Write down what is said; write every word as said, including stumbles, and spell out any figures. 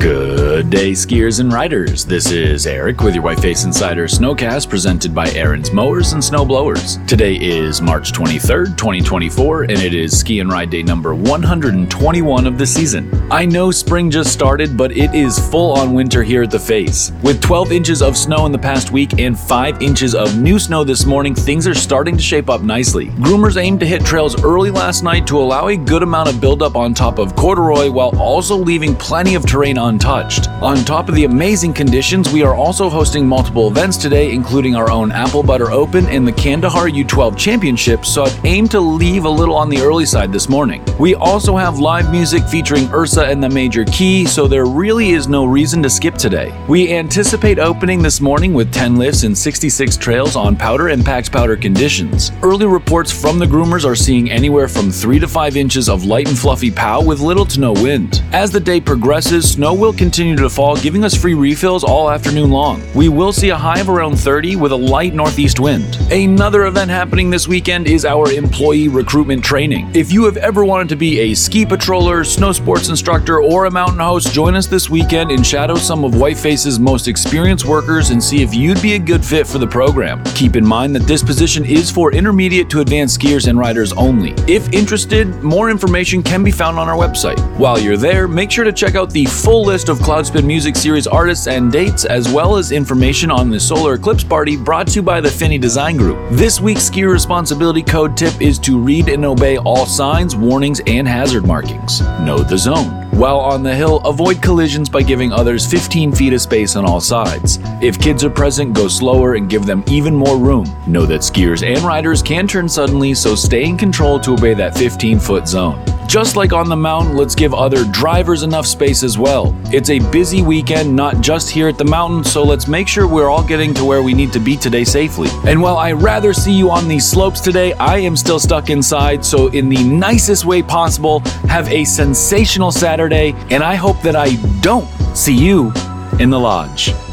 Good day, skiers and riders. This is Eric with your Whiteface Insider Snowcast presented by Aaron's Mowers and Snowblowers. Today is March twenty-third, twenty twenty-four, and it is ski and ride day number one hundred twenty-one of the season. I know spring just started, but it is full on winter here at the Face. With twelve inches of snow in the past week and five inches of new snow this morning, things are starting to shape up nicely. Groomers aimed to hit trails early last night to allow a good amount of buildup on top of corduroy while also leaving plenty of terrain untouched. On top of the amazing conditions, we are also hosting multiple events today, including our own Apple Butter Open and the Kandahar U twelve Championship, so I've aimed to leave a little on the early side this morning. We also have live music featuring Ursa and the Major Key, so there really is no reason to skip today. We anticipate opening this morning with ten lifts and sixty-six trails on powder and packed powder conditions. Early reports from the groomers are seeing anywhere from three to five inches of light and fluffy pow with little to no wind. As the day progresses, snow will continue to fall, giving us free refills all afternoon long. We will see a high of around thirty with a light northeast wind. Another event happening this weekend is our employee recruitment training. If you have ever wanted to be a ski patroller, snow sports instructor, or a mountain host, join us this weekend and shadow some of Whiteface's most experienced workers and see if you'd be a good fit for the program. Keep in mind that this position is for intermediate to advanced skiers and riders only. If interested, more information can be found on our website. While you're there, make sure to check out the full list of Cloudspin Music Series artists and dates, as well as information on the Solar Eclipse Party brought to you by the Finney Design Group. This week's skier responsibility code tip is to read and obey all signs, warnings, and hazard markings. Know the zone. While on the hill, avoid collisions by giving others fifteen feet of space on all sides. If kids are present, go slower and give them even more room. Know that skiers and riders can turn suddenly, so stay in control to obey that fifteen foot zone. Just like on the mountain, let's give other drivers enough space as well. It's a busy weekend, not just here at the mountain, so let's make sure we're all getting to where we need to be today safely. And while I'd rather see you on these slopes today, I am still stuck inside, so in the nicest way possible, have a sensational Saturday, and I hope that I don't see you in the lodge.